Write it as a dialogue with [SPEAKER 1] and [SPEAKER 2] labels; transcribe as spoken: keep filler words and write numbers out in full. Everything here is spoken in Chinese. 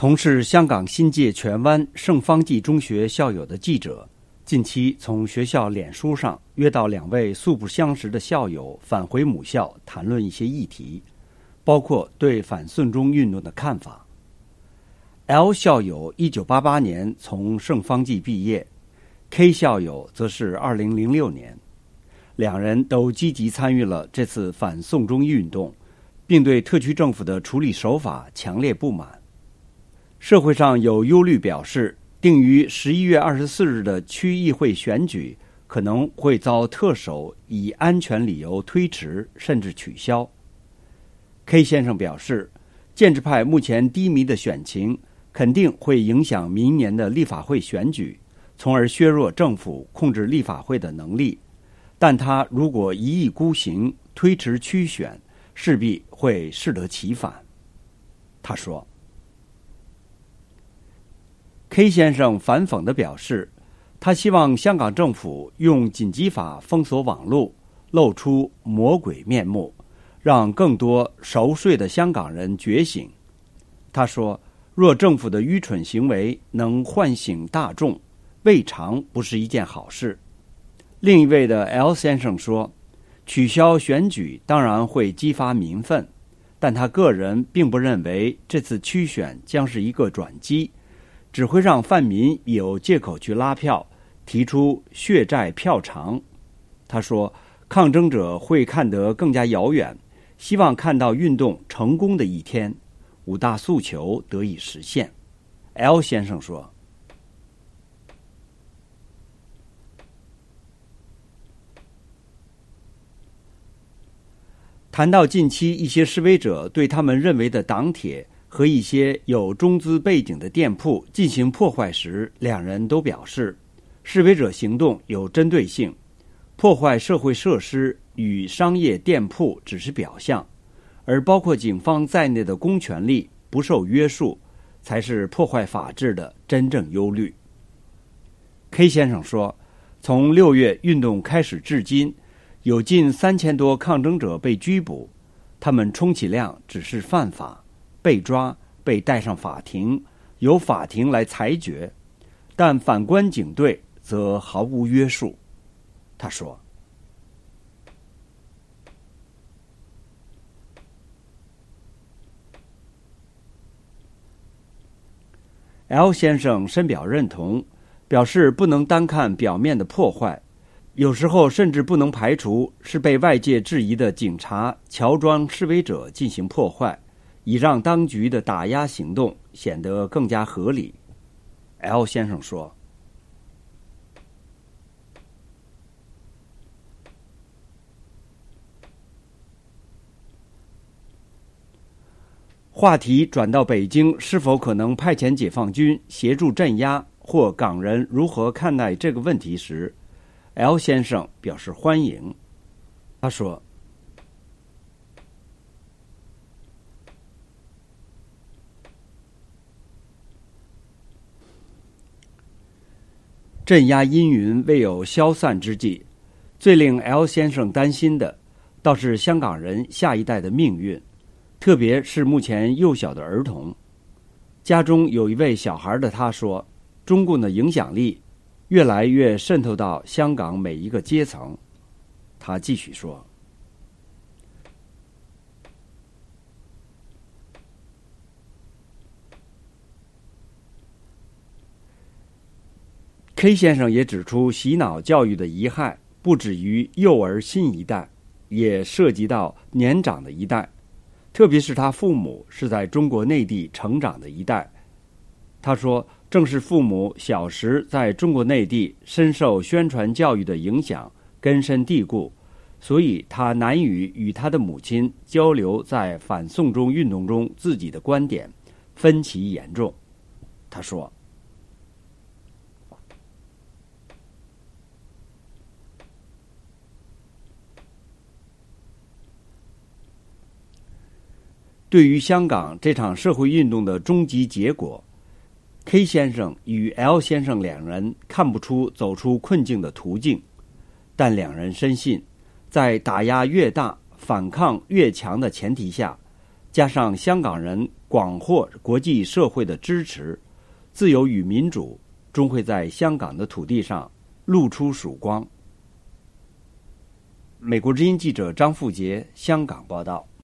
[SPEAKER 1] 同是香港新界荃湾圣方济中学校友的记者，近期从学校脸书上约到两位素不相识的校友返回母校，谈论一些议题，包括对反送中运动的看法。L 校友一九八八年从圣方济毕业， K 校友则是二零零六年，两人都积极参与了这次反送中运动，并对特区政府的处理手法强烈不满。社会上有忧虑表示，定于十一月二十四日的区议会选举可能会遭特首以安全理由推迟甚至取消。 K 先生表示，建制派目前低迷的选情肯定会影响明年的立法会选举，从而削弱政府控制立法会的能力，但他如果一意孤行推迟区选，势必会适得其反。他说， K 先生反讽地表示，他希望香港政府用紧急法封锁网络，露出魔鬼面目，让更多熟睡的香港人觉醒。他说，若政府的愚蠢行为能唤醒大众，未尝不是一件好事。另一位的 L 先生说，取消选举当然会激发民愤，但他个人并不认为这次区选将是一个转机，只会让泛民有借口去拉票，提出血债票偿。他说，抗争者会看得更加遥远，希望看到运动成功的一天，五大诉求得以实现。 L 先生说，谈到近期一些示威者对他们认为的党铁和一些有中资背景的店铺进行破坏时，两人都表示，示威者行动有针对性，破坏社会设施与商业店铺只是表象，而包括警方在内的公权力不受约束，才是破坏法治的真正忧虑。 K 先生说，从六月运动开始至今，有近三千多抗争者被拘捕，他们充其量只是犯法，被抓，被带上法庭，由法庭来裁决，但反观警队则毫无约束。他说，L 先生深表认同，表示不能单看表面的破坏，有时候甚至不能排除是被外界质疑的警察乔装示威者进行破坏，以让当局的打压行动显得更加合理。 L 先生说，话题转到北京是否可能派遣解放军协助镇压，或港人如何看待这个问题时， L 先生表示欢迎。他说，镇压阴云未有消散之际，最令 L 先生担心的倒是香港人下一代的命运，特别是目前幼小的儿童。家中有一位小孩的他说，中共的影响力越来越渗透到香港每一个阶层。他继续说， K 先生也指出，洗脑教育的贻害不止于幼儿新一代，也涉及到年长的一代，特别是他父母是在中国内地成长的一代。他说，正是父母小时在中国内地深受宣传教育的影响，根深蒂固，所以他难以与他的母亲交流在反送中运动中自己的观点，分歧严重。他说，对于香港这场社会运动的终极结果， K 先生与 L 先生两人看不出走出困境的途径，但两人深信，在打压越大、反抗越强的前提下，加上香港人广获国际社会的支持，自由与民主终会在香港的土地上露出曙光。美国之音记者张富杰香港报道。